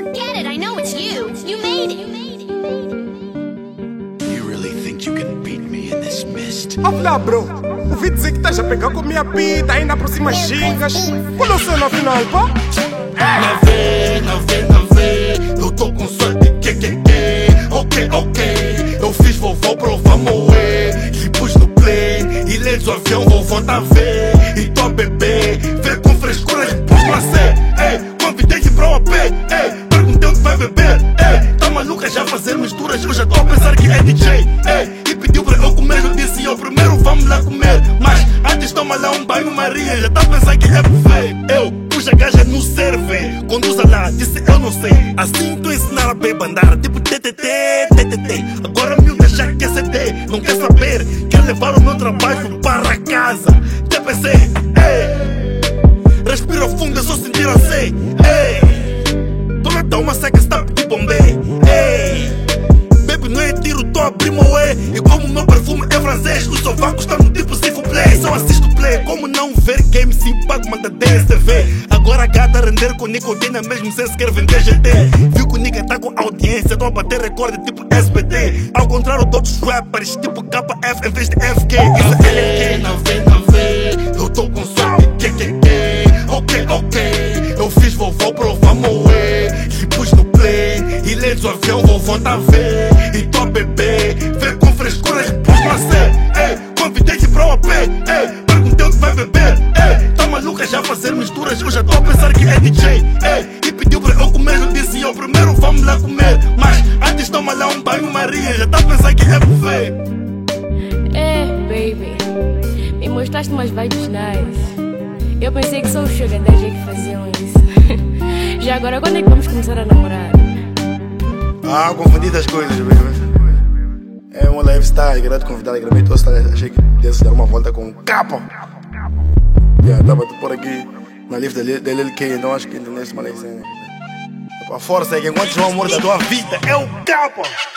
Forget it, I know it's you. You made it. You really think you can beat me in this mist? Olá, bro. Ouvi dizer que estás a pegar com a minha pita, ainda por cima xingas. Qual é o seu nome final, pá? Na vê, eu tô com sorte, que. Ok, eu fiz vovô provar moer. E pus no play, ilha do avião, vovô tá ver. E tô a beber, vê com frescura e pus pra ser. Convidei-te pra OP, perguntei o que vai beber. Tá maluca já fazer misturas, eu já tô a pensar que é DJ. E pediu pra eu comer, eu disse eu primeiro vamos lá comer. Mas antes toma lá um banho Maria, já tá a pensar que é buffet. Eu pus a gaja no serve, conduza lá, disse eu não sei. Assim tu ensinar a beba andar, tipo TTT. Agora miúda já quer CD, não quer saber, quer levar o meu trabalho para casa. TPC, respira fundo, é só sentir a C. Dona dá uma seca, stop de bombay. Baby, não é tiro, tô a abrir moé. E como o meu perfume é francês, os sovacos estão no tipo se play. Só assisto play, como não ver game sim pago, manda DSTV. Agora a gata a render com nicotina mesmo sem sequer vender GT. Viu que o nigga tá com audiência, tô a bater recorde tipo SBT. Ao contrário de outros rappers, tipo KF em vez de FK. Isso é LK, na vê, eu tô com sorte, que. Ok, eu fiz vovô provar moer. E pus no play, ilha do avião, vovô tá ver. E tô a beber, vê com frescura e pus pra ser. Convidei-te pra OP, perguntei o que vai beber. Tá maluca já fazer misturas, eu já tô a pensar que é DJ. E pediu pra eu comer, eu disse eu primeiro vamos lá comer. Mas antes toma lá um banho Maria, já tá a pensar que é buffet. Baby, me mostraste umas vibes nice. Eu pensei que só os sugar daddy que faziam isso. Já agora, quando é que vamos começar a namorar? Confundi as coisas, baby. É um lifestyle, queria te convidar, achei que desse dar uma volta com capa. Tava por aqui na live da LLK, então acho que entendeste uma licença. A força é que enquanto o amor da tua vida é o capa.